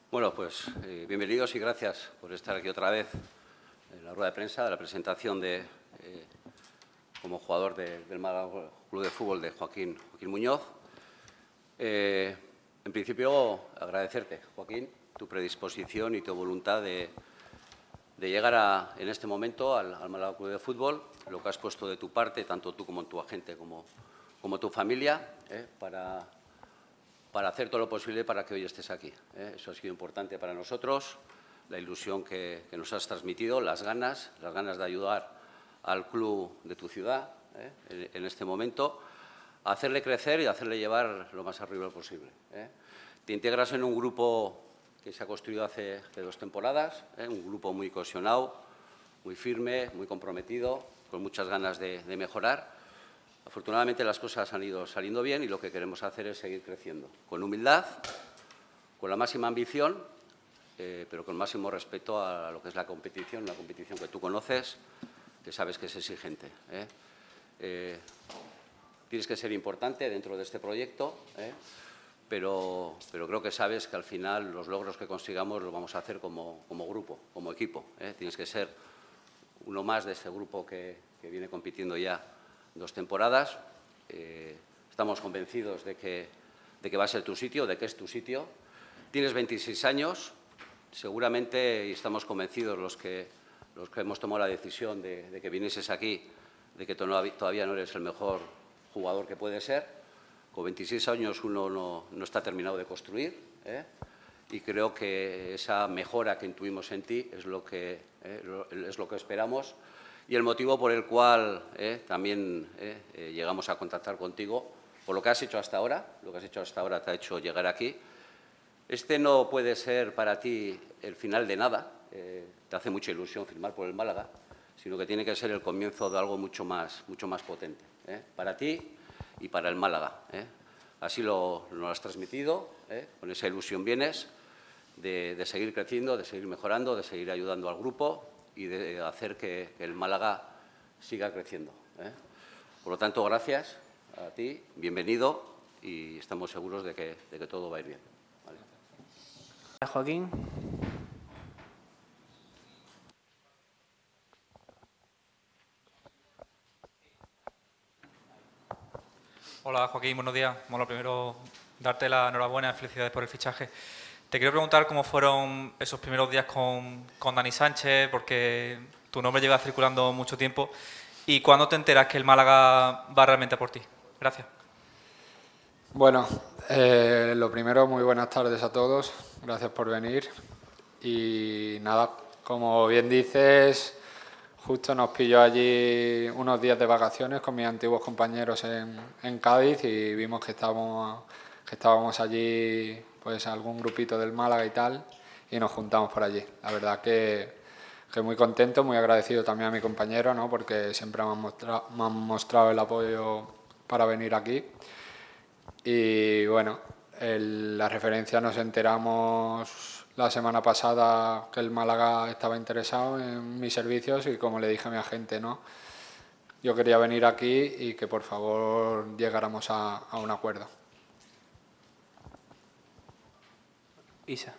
Bueno, pues bienvenidos y gracias por estar aquí otra vez en la rueda de prensa de la presentación como jugador del Málaga Club de Fútbol de Joaquín Muñoz. En principio, agradecerte, Joaquín, tu predisposición y tu voluntad de llegar en este momento al Málaga Club de Fútbol, lo que has puesto de tu parte, tanto tú como tu agente como tu familia, para hacer todo lo posible para que hoy estés aquí. Eso ha sido importante para nosotros, la ilusión que nos has transmitido, las ganas de ayudar al club de tu ciudad en este momento, a hacerle crecer y a hacerle llevar lo más arriba posible. Te integras en un grupo que se ha construido hace 2 temporadas, un grupo muy cohesionado, muy firme, muy comprometido, con muchas ganas de mejorar. Afortunadamente las cosas han ido saliendo bien y lo que queremos hacer es seguir creciendo, con humildad, con la máxima ambición, pero con máximo respeto a lo que es la competición, una competición que tú conoces, que sabes que es exigente. Tienes que ser importante dentro de este proyecto, pero creo que sabes que al final los logros que consigamos los vamos a hacer como grupo, como equipo. Tienes que ser uno más de ese grupo que viene compitiendo ya 2 temporadas. Estamos convencidos de que va a ser tu sitio, de que es tu sitio. Tienes 26 años, seguramente, y estamos convencidos los que hemos tomado la decisión de que vinieses aquí, de que todavía no eres el mejor jugador que puede ser. Con 26 años uno no está terminado de construir, y creo que esa mejora que intuimos en ti es lo que esperamos y el motivo por el cual también llegamos a contactar contigo, por lo que has hecho hasta ahora. Lo que has hecho hasta ahora te ha hecho llegar aquí. Este no puede ser para ti el final de nada, te hace mucha ilusión firmar por el Málaga, sino que tiene que ser el comienzo de algo mucho más potente, para ti y para el Málaga. Así nos lo has transmitido, con esa ilusión vienes de seguir creciendo, de seguir mejorando, de seguir ayudando al grupo y de hacer que el Málaga siga creciendo. Por lo tanto, gracias a ti, bienvenido y estamos seguros de que todo va a ir bien. ¿Vale? Joaquín. Hola Joaquín, buenos días. Bueno, lo primero, darte la enhorabuena y felicidades por el fichaje. Te quiero preguntar cómo fueron esos primeros días con Dani Sánchez, porque tu nombre lleva circulando mucho tiempo. ¿Y cuándo te enteras que el Málaga va realmente a por ti? Gracias. Bueno, lo primero, muy buenas tardes a todos. Gracias por venir. Y nada, como bien dices, justo nos pilló allí unos días de vacaciones con mis antiguos compañeros en Cádiz y vimos que estábamos allí, pues algún grupito del Málaga y tal, y nos juntamos por allí. La verdad que muy contento, muy agradecido también a mi compañero, ¿no? Porque siempre me han mostrado el apoyo para venir aquí. Y bueno, la referencia nos enteramos la semana pasada que el Málaga estaba interesado en mis servicios y como le dije a mi agente, ¿no? Yo quería venir aquí y que por favor llegáramos a un acuerdo. Isa.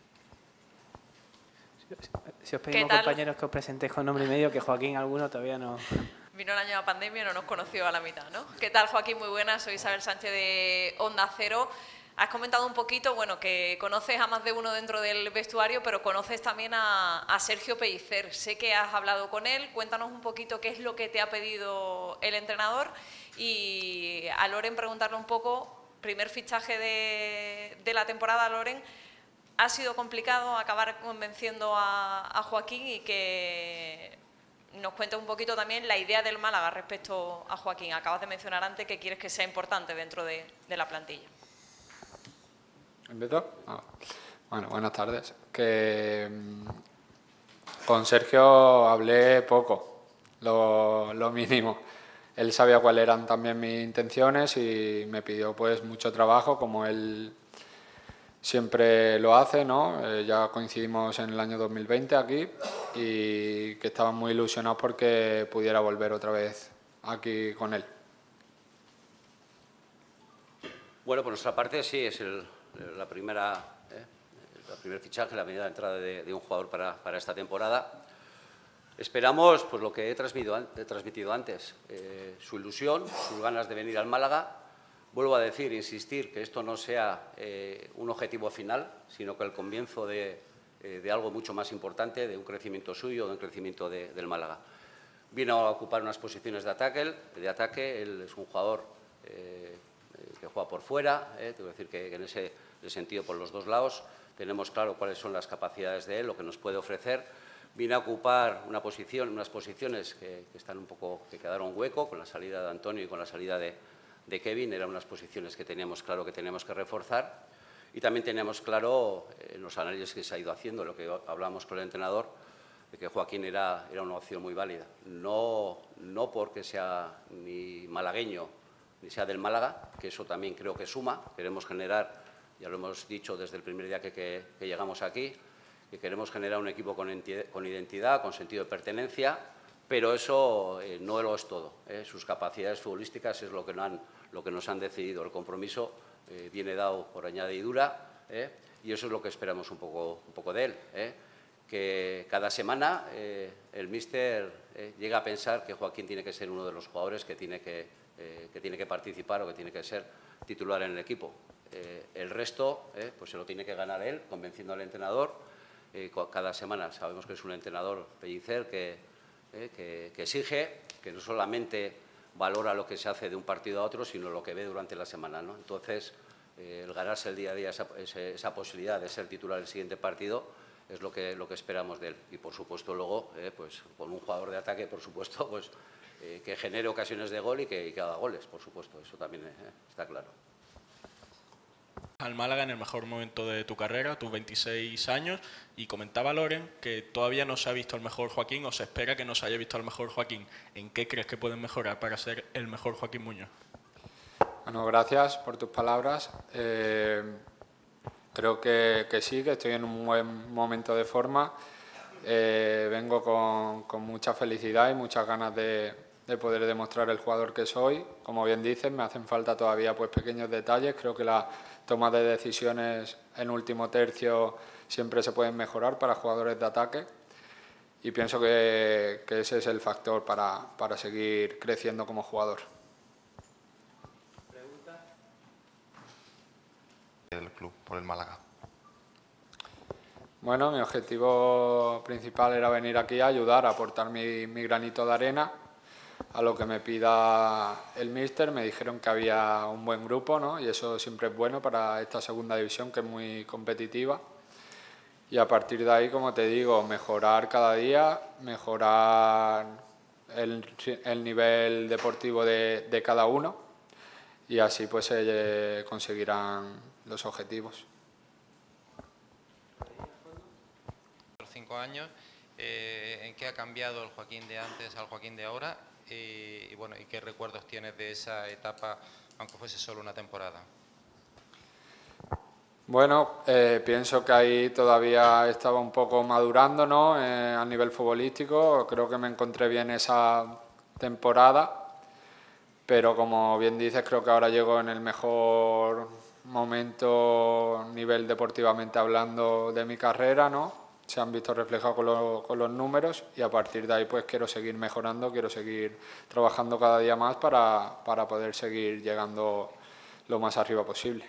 Si os pedimos, compañeros, que os presentéis con nombre y medio, que Joaquín alguno todavía no... Vino el año de la pandemia y no nos conoció a la mitad, ¿no? ¿Qué tal, Joaquín? Muy buenas, soy Isabel Sánchez de Onda Cero. Has comentado un poquito, bueno, que conoces a más de uno dentro del vestuario, pero conoces también a Sergio Pellicer. Sé que has hablado con él. Cuéntanos un poquito qué es lo que te ha pedido el entrenador. Y a Loren preguntarle un poco, primer fichaje de la temporada, Loren. ¿Ha sido complicado acabar convenciendo a Joaquín y que nos cuente un poquito también la idea del Málaga respecto a Joaquín? Acabas de mencionar antes que quieres que sea importante dentro de la plantilla. ¿Empiezo? Bueno, buenas tardes. Con Sergio hablé poco, lo mínimo. Él sabía cuáles eran también mis intenciones y me pidió pues mucho trabajo, como él siempre lo hace, ¿no? Ya coincidimos en el año 2020 aquí y que estaban muy ilusionados porque pudiera volver otra vez aquí con él. Bueno, por nuestra parte sí, es el primer fichaje, la primera entrada de un jugador para esta temporada. Esperamos pues, lo que he transmitido antes, su ilusión, sus ganas de venir al Málaga. Vuelvo a decir, insistir, que esto no sea un objetivo final, sino que el comienzo de algo mucho más importante, de un crecimiento suyo, de un crecimiento del Málaga. Vino a ocupar unas posiciones de ataque, él es un jugador que juega por fuera, tengo que decir que en ese sentido por los dos lados tenemos claro cuáles son las capacidades de él, lo que nos puede ofrecer. Vino a ocupar unas posiciones que están un poco, que quedaron hueco con la salida de Antonio y con la salida de Kevin, eran unas posiciones que teníamos claro que teníamos que reforzar y también teníamos claro en los análisis que se ha ido haciendo, lo que hablamos con el entrenador, de que Joaquín era una opción muy válida, no porque sea ni malagueño ni sea del Málaga, que eso también creo que suma, queremos generar, ya lo hemos dicho desde el primer día que llegamos aquí, que queremos generar un equipo con identidad, con sentido de pertenencia, pero eso no lo es todo. Sus capacidades futbolísticas es lo que nos han decidido. El compromiso viene dado por añadidura y eso es lo que esperamos un poco de él. Que cada semana el míster llega a pensar que Joaquín tiene que ser uno de los jugadores que tiene que participar o que tiene que ser titular en el equipo. El resto pues se lo tiene que ganar él, convenciendo al entrenador. Cada semana sabemos que es un entrenador pellicer que exige, que no solamente valora lo que se hace de un partido a otro, sino lo que ve durante la semana, ¿no? Entonces, el ganarse el día a día esa posibilidad de ser titular el siguiente partido es lo que esperamos de él. Y, por supuesto, luego, pues con un jugador de ataque, por supuesto, pues que genere ocasiones de gol y que haga goles, por supuesto. Eso también está claro. Al Málaga en el mejor momento de tu carrera, tus 26 años, y comentaba Loren que todavía no se ha visto al mejor Joaquín o se espera que no se haya visto al mejor Joaquín. ¿En qué crees que pueden mejorar para ser el mejor Joaquín Muñoz? Bueno, gracias por tus palabras. Creo que sí, que estoy en un buen momento de forma. Vengo con mucha felicidad y muchas ganas de poder demostrar el jugador que soy. Como bien dices, me hacen falta todavía pues pequeños detalles. Creo que la toma de decisiones en último tercio siempre se pueden mejorar para jugadores de ataque y pienso que ese es el factor para seguir creciendo como jugador. ¿Pregunta? El club por el Málaga. Bueno, mi objetivo principal era venir aquí a ayudar, a aportar mi granito de arena a lo que me pida el míster. Me dijeron que había un buen grupo, ¿no? Y eso siempre es bueno para esta segunda división, que es muy competitiva. Y a partir de ahí, como te digo, mejorar cada día, mejorar el nivel deportivo de cada uno y así pues se conseguirán los objetivos. 5 años, ¿en qué ha cambiado el Joaquín de antes al Joaquín de ahora? Y bueno, ¿y qué recuerdos tienes de esa etapa, aunque fuese solo una temporada? Bueno, pienso que ahí todavía estaba un poco madurando, ¿no? A nivel futbolístico, creo que me encontré bien esa temporada, pero como bien dices, creo que ahora llego en el mejor momento, nivel deportivamente hablando, de mi carrera, ¿no? Se han visto reflejados con los números y a partir de ahí pues quiero seguir mejorando, quiero seguir trabajando cada día más para poder seguir llegando lo más arriba posible.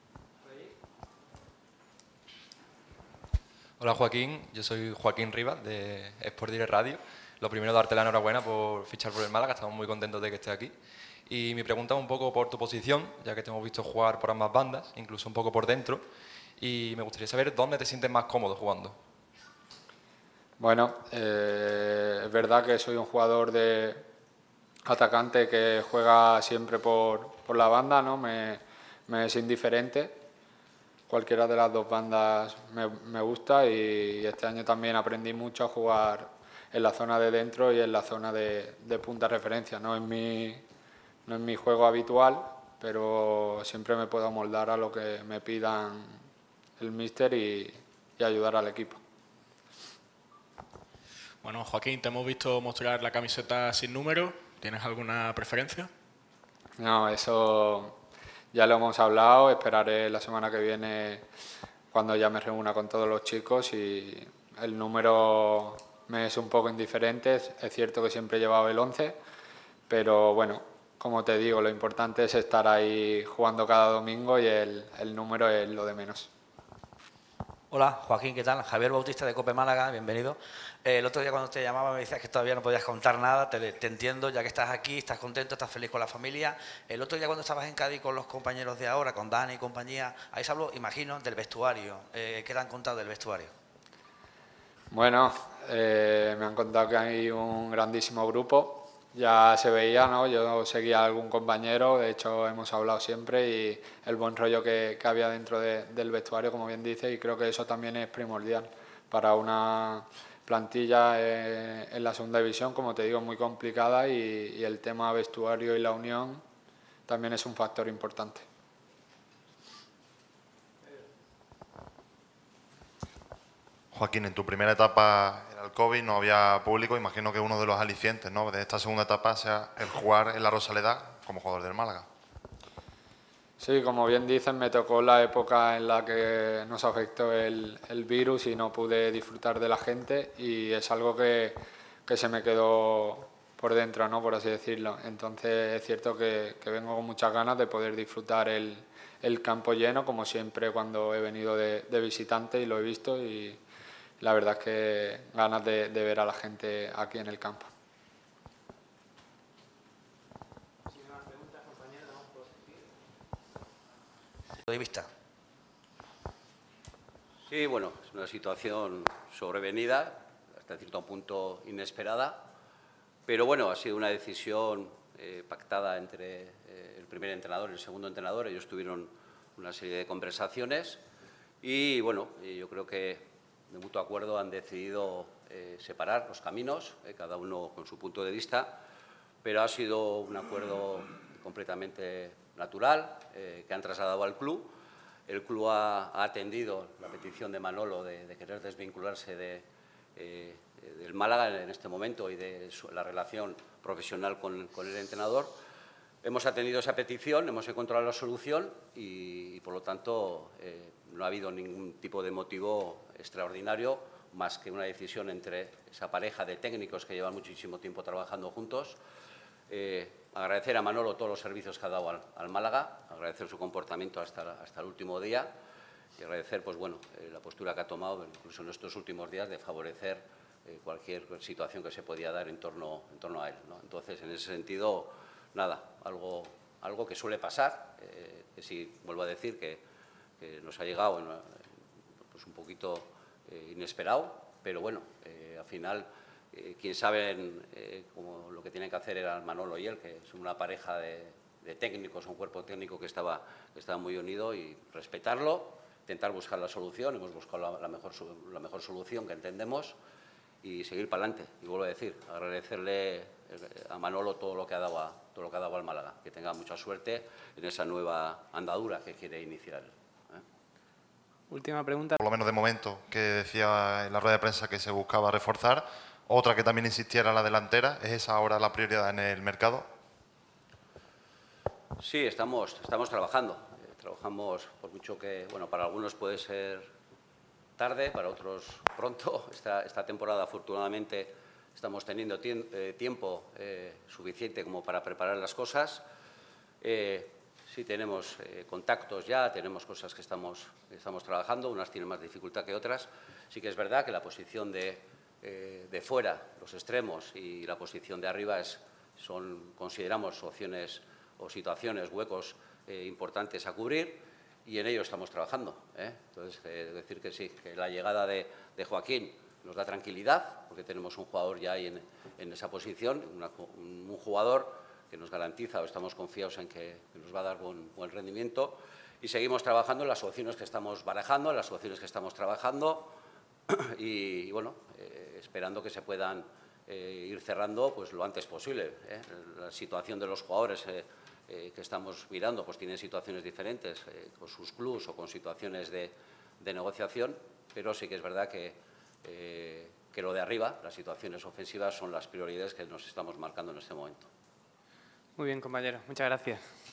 Hola Joaquín, yo soy Joaquín Rivas de Sport Direct Radio. Lo primero, darte la enhorabuena por fichar por el Málaga, estamos muy contentos de que estés aquí. Y mi pregunta es un poco por tu posición, ya que te hemos visto jugar por ambas bandas, incluso un poco por dentro, y me gustaría saber dónde te sientes más cómodo jugando. Bueno, es verdad que soy un jugador de atacante que juega siempre por la banda, ¿no? Me es indiferente. Cualquiera de las dos bandas me gusta y este año también aprendí mucho a jugar en la zona de dentro y en la zona de punta de referencia. No es mi juego habitual, pero siempre me puedo amoldar a lo que me pidan el míster y ayudar al equipo. Bueno, Joaquín, te hemos visto mostrar la camiseta sin número. ¿Tienes alguna preferencia? No, eso ya lo hemos hablado. Esperaré la semana que viene cuando ya me reúna con todos los chicos, y el número me es un poco indiferente. Es cierto que siempre he llevado el 11, pero bueno, como te digo, lo importante es estar ahí jugando cada domingo y el número es lo de menos. Hola, Joaquín, ¿qué tal? Javier Bautista de Cope Málaga, bienvenido. El otro día cuando te llamaba me decías que todavía no podías contar nada, te entiendo, ya que estás aquí, estás contento, estás feliz con la familia. El otro día cuando estabas en Cádiz con los compañeros de ahora, con Dani y compañía, ahí se habló, imagino, del vestuario. ¿Qué te han contado del vestuario? Bueno, me han contado que hay un grandísimo grupo. Ya se veía, ¿no? Yo seguía a algún compañero, de hecho hemos hablado siempre, y el buen rollo que había dentro del vestuario, como bien dice, y creo que eso también es primordial para una plantilla en la segunda división, como te digo, muy complicada, y el tema vestuario y la unión también es un factor importante. Joaquín, en tu primera etapa era el COVID, no había público. Imagino que uno de los alicientes, ¿no?, de esta segunda etapa sea el jugar en la Rosaleda como jugador del Málaga. Sí, como bien dicen, me tocó la época en la que nos afectó el virus y no pude disfrutar de la gente, y es algo que se me quedó por dentro, ¿no?, por así decirlo. Entonces es cierto que vengo con muchas ganas de poder disfrutar el campo lleno, como siempre cuando he venido de visitante y lo he visto, y la verdad es que ganas de ver a la gente aquí en el campo. De vista. Sí, bueno, es una situación sobrevenida, hasta cierto punto inesperada, pero bueno, ha sido una decisión pactada entre el primer entrenador y el segundo entrenador. Ellos tuvieron una serie de conversaciones y bueno, yo creo que de mutuo acuerdo han decidido separar los caminos, cada uno con su punto de vista, pero ha sido un acuerdo completamente natural que han trasladado al club. El club ha atendido la petición de Manolo de querer desvincularse del Málaga en este momento y de la relación profesional con el entrenador. Hemos atendido esa petición, hemos encontrado la solución y por lo tanto, no ha habido ningún tipo de motivo extraordinario más que una decisión entre esa pareja de técnicos que llevan muchísimo tiempo trabajando juntos. Agradecer a Manolo todos los servicios que ha dado al Málaga, agradecer su comportamiento hasta el último día y agradecer pues, bueno, la postura que ha tomado incluso en estos últimos días de favorecer cualquier situación que se podía dar en torno a él, ¿no? Entonces, en ese sentido, nada, algo que suele pasar, que sí, vuelvo a decir, que nos ha llegado pues un poquito inesperado, pero bueno, al final, quien saben como lo que tienen que hacer era Manolo y él, que son una pareja de técnicos, un cuerpo técnico que estaba muy unido, y respetarlo, intentar buscar la solución. Hemos buscado la mejor solución que entendemos y seguir para adelante. Y vuelvo a decir, agradecerle a Manolo todo lo que ha dado al Málaga, que tenga mucha suerte en esa nueva andadura que quiere iniciar. Última pregunta. Por lo menos de momento, que decía en la rueda de prensa que se buscaba reforzar. Otra que también insistiera en la delantera. ¿Es esa ahora la prioridad en el mercado? Sí, estamos trabajando. Trabajamos, por mucho que, bueno, para algunos puede ser tarde, para otros pronto. Esta temporada, afortunadamente, estamos teniendo tiempo suficiente como para preparar las cosas. Sí tenemos contactos ya, tenemos cosas que estamos trabajando, unas tienen más dificultad que otras. Sí que es verdad que la posición de fuera, los extremos, y la posición de arriba consideramos opciones o situaciones, huecos importantes a cubrir, y en ello estamos trabajando. Entonces, decir que sí, que la llegada de Joaquín nos da tranquilidad, porque tenemos un jugador ya ahí en esa posición, un jugador que nos garantiza, o estamos confiados en que nos va a dar buen rendimiento, y seguimos trabajando en las opciones que estamos barajando, en las opciones que estamos trabajando, y bueno, esperando que se puedan ir cerrando pues lo antes posible. La situación de los jugadores que estamos mirando pues tienen situaciones diferentes con sus clubs o con situaciones de negociación, pero sí que es verdad que lo de arriba, las situaciones ofensivas, son las prioridades que nos estamos marcando en este momento. Muy bien, compañero. Muchas gracias.